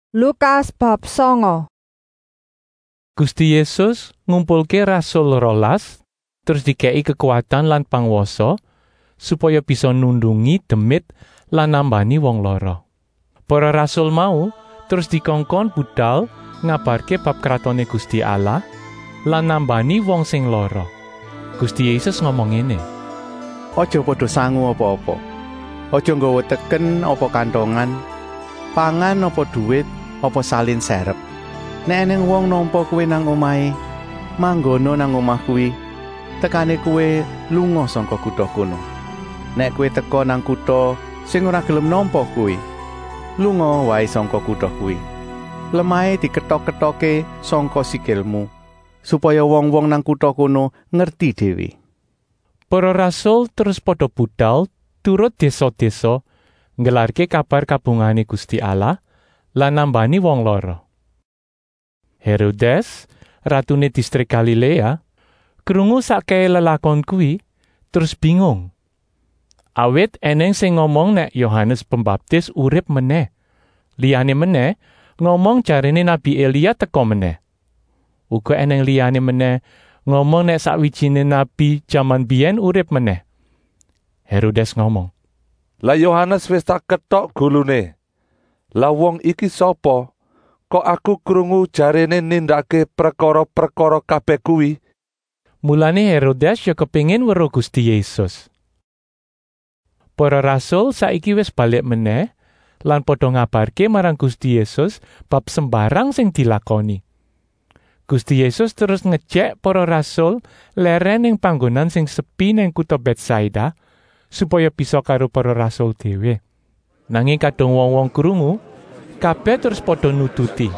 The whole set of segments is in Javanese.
Lukas bab 9. Gusti Yesus ngumpulke rasul 12 terus dikei kekuatan lan pangwasa supaya bisa nundungi demit lan nambani wong lara. Para rasul mau terus dikongkon budal ngabarke bab kratone Gusti Allah lan nambani wong sing lara. Gusti Yesus ngomong ngene, "Aja padha sangu apa-apa. Aja nggawa teken apa kantongan, pangan apa dhuwit, apa salin serep. Nek eneng wong nampa kowe nang omahe, manggono nang omah kuwi, tekane kowe lunga saka kutha kono. Nek kowe teka nang kutha sing ora gelem nampa kowe, lunga wae saka kutha kuwi. Lemahe diketok-ketoke saka sikilmu, supaya wong-wong nang kutha kono ngerti dhewe." Para rasul terus padha budal turut desa-desa nggelarke kabar kabungane Gusti Allah lan nambani wong lara. Herodes, ratune distrik Galilea, krungu sakkeye lelakon kuwi, terus bingung. Awit eneng sing ngomong nek Yohanes Pembaptis urip meneh. Liyane meneh ngomong jarene Nabi Elia teka meneh. Uga eneng liyane meneh ngomong nek sakwijine nabi jaman biyen urip meneh. Herodes ngomong, "Lah Yohanes wis tak ketok gulune. Lah wong iki sapa? Kok aku krungu jarene nindakake perkara-perkara kabeh kuwi?" Mulane Herodes ya kepengin weruh Gusti Yesus. Para rasul saiki wis balik meneh lan padha ngabarke marang Gusti Yesus bab sembarang sing dilakoni. Gusti Yesus terus ngejek para rasul leren ning panggonan sing sepi ning kutha Betsaida supaya bisa karo para rasul dhewe. Nanging kadung wong-wong krungu, kabeh terus padha nututi.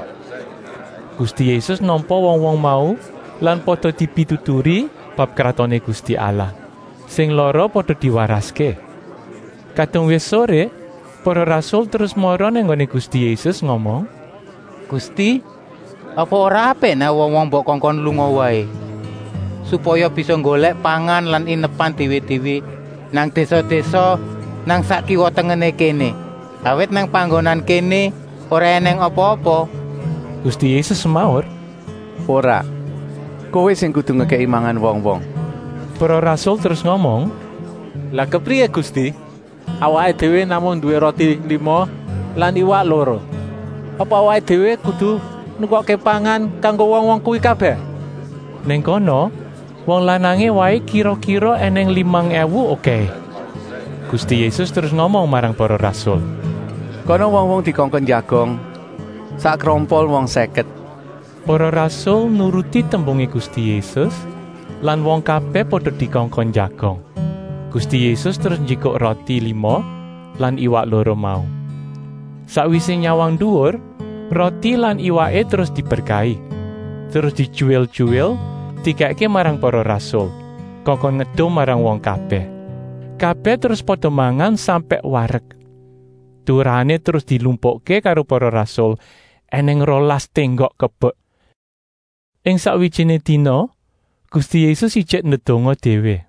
Gusti Yesus nampa wong-wong mau lan padha dipituturi bab kratone Gusti Allah. Sing lara padha diwaraske. Kadung wis sore, para rasul terus mara ning nggone Gusti Yesus ngomong, "Gusti, apa ora apik nek wong-wong mbok kongkon lunga wae, supaya bisa golek pangan lan inepan dhewe-dhewe nang desa-desa nang sak kiwa tengene kene. Awit nang panggonan kene ora eneng apa-apa." Gusti Yesus semaur, "Ora. Kowe sing kudu ngekeki mangan wong-wong." para rasul terus ngomong, "Lah kepriye Gusti? Awake dhewe namung duwe roti 5 lan iwak 2. Apa awake dhewe kudu nukokke pangan kanggo wong-wong kuwi kabeh?" Ning kono, wong lanange wae kira-kira eneng 5.000 oke. Gusti Yesus terus ngomong marang para rasul, Kono wong-wong dikongkon jagong, sak krompol wong 50. para rasul nuruti tembunge Gusti Yesus lan wong kabeh padha dikongkon jagong. Gusti Yesus terus njikuk roti 5 lan iwak 2 mau. Sakwise nyawang dhuwur, roti lan iwake terus diberkahi. Terus dijuwel-juwel, dikeke marang para rasul, kongkon ngedum marang wong kabeh. Kabeh terus padha mangan sampe wareg. Turane terus dilumpukke karo para rasul, eneng 12 tenggok kebek. Ing sakwijine dina, Gusti Yesus ijek ndedonga dhewe.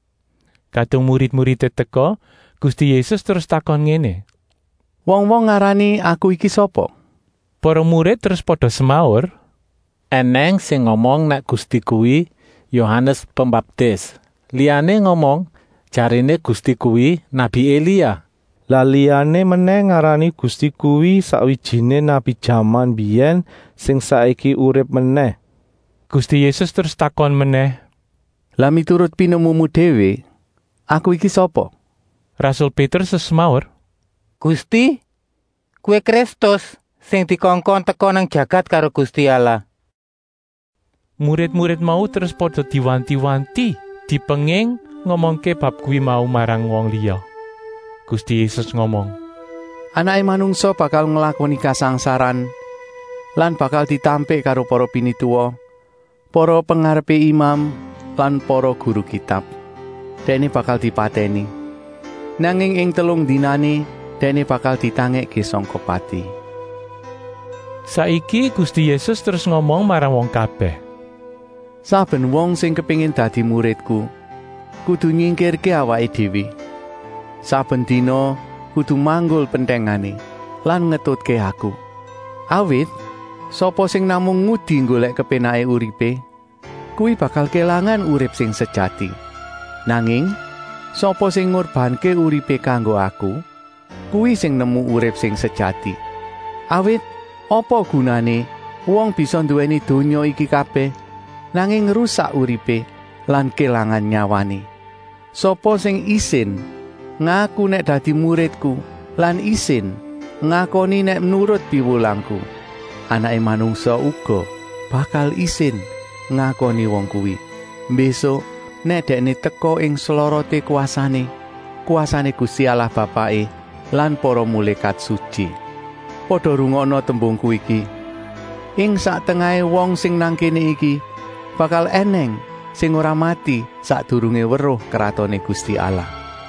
Kadung murid-muride teka, Gusti Yesus terus takon ngene, "Wong-wong ngarani aku iki sapa?" Para murid terus padha semaur, Eneng sing ngomong nek Gusti kuwi Yohanes Pembaptis. Liyane ngomong jarine Gusti kuwi Nabi Elia. Lah liyane meneh ngarani Gusti kuwi sakwijine nabi jaman biyen sing saiki urip meneh. Gusti Yesus terus takon meneh, "Lah miturut pinemumu dhewe, aku iki sapa?" Rasul Petrus semaur, "Gusti, kowe Kristus sing dikongkon teka nang jagat karo Gusti Allah." Murid-murid mau terus padha diwanti-wanti, dipenging ngomongke bab kuwi mau marang wong liya. Gusti Yesus ngomong, "Anake manungsa bakal nglakoni kasangsaran lan bakal ditampik karo para pinituwa, para pengarepe imam lan para guru kitab. Dene bakal dipateni. Nanging ing 3 dinane dene bakal ditangeke sangka pati." Saiki Gusti Yesus terus ngomong marang wong kabeh, "Saben wong sing kepengin dadi muridku, kudu nyingkirke awake dhewe. Saben dina kudu manggul pentengane lan ngetutke aku. Awit sapa sing namung ngudi golek kepenake uripe, kuwi bakal kelangan urip sing sejati. Nanging sapa sing ngorbanke uripe kanggo aku, kuwi sing nemu urip sing sejati. Awit apa gunane wong bisa nduweni donya iki kabeh nanging ngrusak uripe lan kelangan nyawane? Sapa sing isin ngaku nek dadi muridku lan isin ngakoni nek nurut piwulangku, Anake Manungsa uga bakal isin ngakoni wong kuwi. Besok nek dekne teka ing slorote kuasane Gusti Allah Bapake lan para malaikat suci. Padha rungokno tembungku iki. Ing sak tengahe wong sing nang kene iki bakal eneng sing ora mati sadurunge weruh kratone Gusti Allah.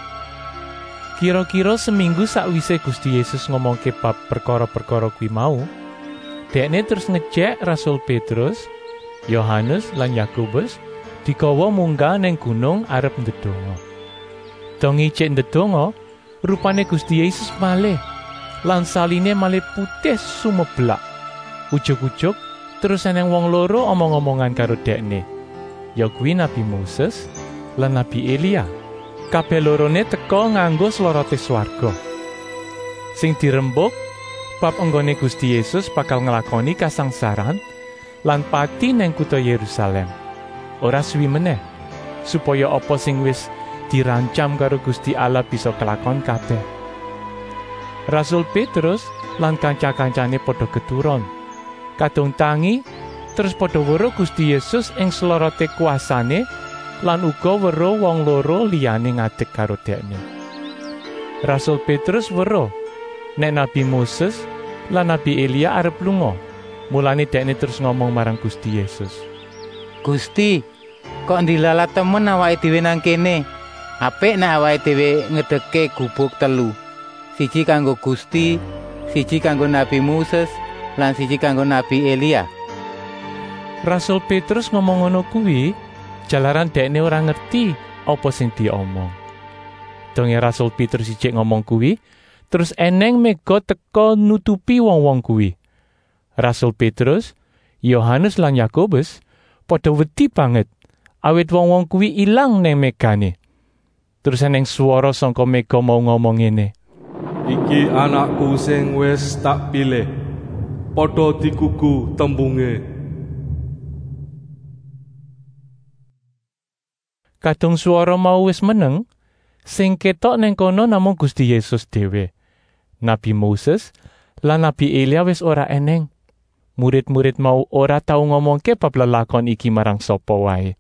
Kira-kira seminggu sakwise Gusti Yesus ngomongke bab perkara-perkara kuwi mau, dekne terus ngejek Rasul Petrus, Yohanes lan Yakobus digawa munggah ning gunung arep ndedonga. Dong ijek ndedonga, rupane Gusti Yesus malih lan saline malih putih sumeblak. Ujug-ujug terus eneng wong loro omong-omongan karo dekne. Ya kuwi Nabi Moses lan Nabi Elia. Kabeh lorone teka nganggo slorote swarga. Sing dirembuk bab anggone Gusti Yesus bakal nglakoni kasangsaran lan pati neng kutha Yerusalem. Ora suwi meneh supaya apa sing wis dirancam karo Gusti Allah bisa kelakon kabeh. Rasul Petrus lan kanca-kancane padha keturon. Kadung tangi terus padha weruh Gusti Yesus ing slorote kuasane lan uga weruh wong loro liyane ngadeg karo dekne. Rasul Petrus weruh nek Nabi Moses lan Nabi Elia arep lunga. Mulane dekne terus ngomong marang Gusti Yesus, Gusti, kok ndilalah temen awake dhewe nang kene? Apik nek awake dhewe ngedeke gubuk telu. Siji kanggo Gusti, siji kanggo Nabi Moses, lan siji kanggo Nabi Elia. Rasul Petrus ngomong ngono kuwi jalaran dekne ora ngerti apa sing diomong. Donge Rasul Petrus ijek ngomong kuwi, terus eneng mega teka nutupi wong-wong kuwi. Rasul Petrus, Yohanes lan Yakobus padha wedi banget awit wong-wong kuwi ilang neng megane. Terus eneng swara saka mega mau ngomong ngene, Iki anakku sing wis tak pilih. Padha dikuku tembunge. Kadung swara mau wis meneng, sing ketok neng kono namung Gusti Yesus dhewe. Nabi Moses lan Nabi Elia wis ora eneng. Murid-murid mau ora tau ngomongke bab lelakon iki marang sapa wae.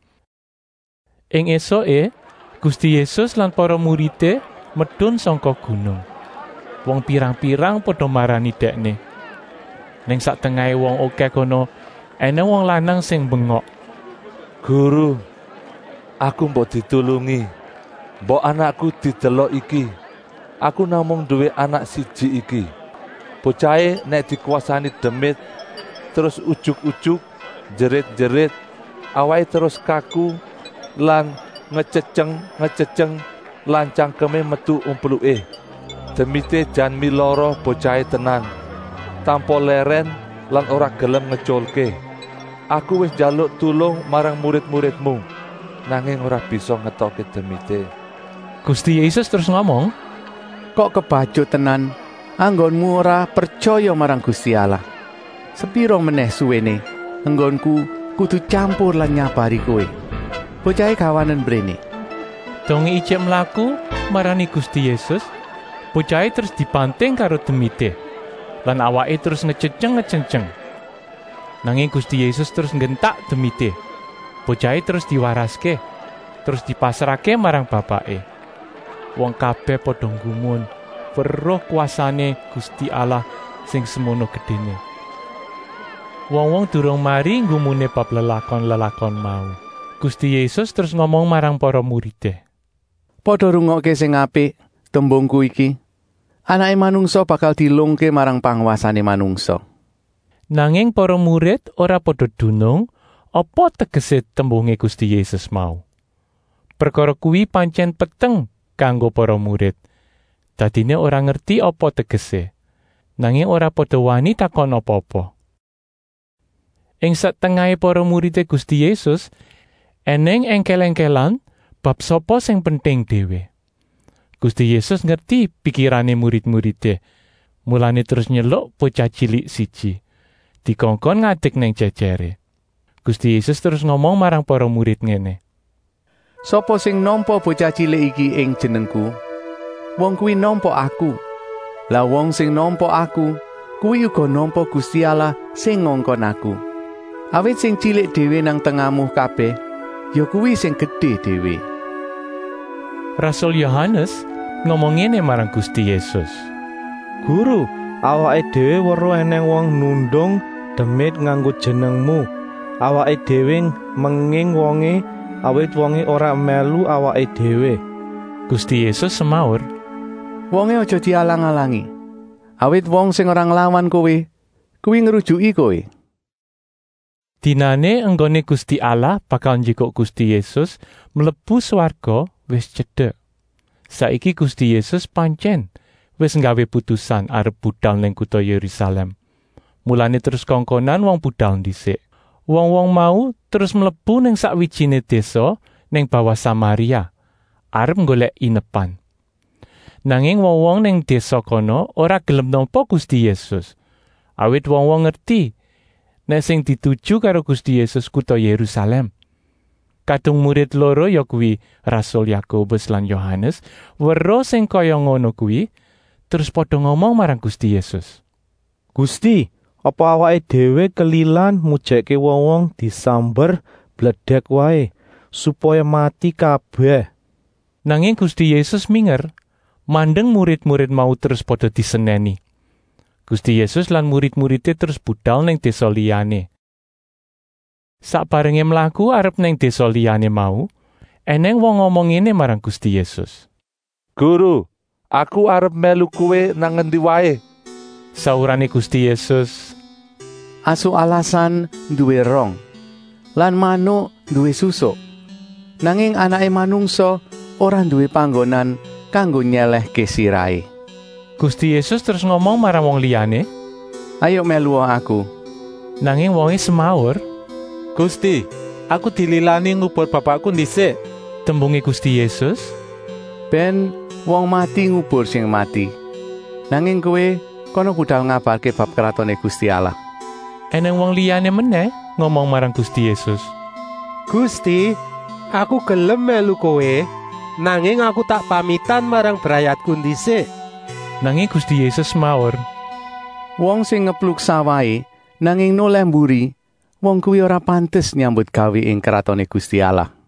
Ing esoke, Gusti Yesus lan para muride medhun saka gunung. Wong pirang-pirang padha marani dekne. Ning sak tengahe wong akeh kono, ana wong lanang sing bengok. Guru, aku mbok ditulungi. Mbok anakku didelok iki. Aku namung duwe anak siji iki. Bocahe nek dikuasani demit, terus ujug-ujug, jerit-jerit, awake terus kaku lan ngececeng lan cangkeme metu umpluke. Demite jan miloro bocahe tenan. Tanpa leren lan ora gelem ngeculke. Aku wis njaluk tulung marang murid-muridmu, nanging ora bisa ngetoke demite. Gusti Yesus terus ngomong, Kok kebacut tenan anggonmu ora percaya marang Gusti Allah? Sepiro meneh suwene enggonku kudu campur lan nyabari kowe. Bocahe gawanen mrene. donge ijek mlaku marani Gusti Yesus, bocahe terus dipanting karo demite. Lan awake terus ngececeng. Nanging Gusti Yesus terus nggentak demite. Bocahe terus diwaraske, terus dipasrahke marang bapake. Wong kabeh padha nggumun weruh kuasane Gusti Allah sing semono gedene. Wong-wong durung mari nggumune bab lelakon-lelakon mau. Gusti Yesus terus ngomong marang para muride, Padha rungokke sing apik tembungku iki. Anake Manungsa bakal dilungke marang panguwasane manungsa. Nanging para murid ora padha dunung apa tegese tembunge Gusti Yesus mau. Perkara kuwi pancen peteng kanggo para murid. Dadine ora ngerti apa tegese. Nanging ora padha wani takon apa-apa. Ing satengahe para murid Gusti Yesus, eneng engkel-engkelan bab sapa sing penting dhewe. Gusti Yesus ngerti pikirane murid-muride. Mulane terus nyeluk bocah cilik siji. Dikongkon ngadeg neng jejere. Gusti Yesus terus ngomong marang para murid ngene. Sapa sing nampa bocah cilik iki ing jenengku, wong kuwi nampa aku. Lah wong sing nampa aku, kuwi uga nampa Gusti Allah sing ngongkon aku. Awit sing cilik dhewe nang tengahmu kabeh, ya kuwi sing gedhe dhewe. Rasul Yohanes ngomong ngene marang Gusti Yesus. Guru, awake dhewe weruh eneng wong nundung demit nganggo jenengmu. Awake dhewe menging wonge awit wonge ora melu awake dhewe. Gusti Yesus semaur, Wonge aja dialang-alangi. Awit wong sing ora nglawan kowe, kuwi ngrujuki kowe. Dinane enggone Gusti Allah bakal njikuk Gusti Yesus mlebu swarga wis cedhek. Saiki Gusti Yesus pancen wis nggawe putusan arep budal ning kutha Yerusalem. Mulane terus kongkonan wong budal dhisik. Wong-wong mau terus mlebu ning sakwijine desa ning bawah Samaria, arep golek inepan. Nanging wong-wong ning desa kono ora gelem nampa Gusti Yesus. Awit wong-wong ngerti nek sing dituju karo Gusti Yesus kutha Yerusalem. Kadung murid loro ya kuwi Rasul Yakobus lan Yohanes, weruh sing kaya ngono kuwi, terus padha ngomong marang Gusti Yesus. Gusti, apa awake dhewe kelilan mujeke wong-wong disamber bledek wae supaya mati kabeh? Nanging Gusti Yesus minger, mandeng murid-murid mau terus padha diseneni. Gusti Yesus lan murid-muridé terus budal ning desa liyane. Sabarenge mlaku arep ning desa liyane mau, eneng wong ngomong ngene marang Gusti Yesus. Guru, aku arep melu kowe nang ngendi wae. Saurane Gusti Yesus, Asu alasan duwe rong, lan manuk duwe susuk. Nanging anake manungsa ora duwe panggonan kanggo nyelehke sirahe. Gusti Yesus terus ngomong marang wong liyane, Ayo melu aku. nanging wonge semaur, Gusti, aku dililani ngubur bapakku dhisik. tembunge Gusti Yesus, Ben wong mati ngubur sing mati. Nanging kowe kono budal ngabarke bab kratone Gusti Allah. eneng wong liyane meneh ngomong marang Gusti Yesus. Gusti, aku gelem melu kowe, nanging aku tak pamitan marang brayatku dhisik. Nanging Gusti Yesus maur, Wong sing ngepluk sawahe nanging noleh mburi, wong kuwi ora pantes nyambut gawe ing kratone Gusti Allah.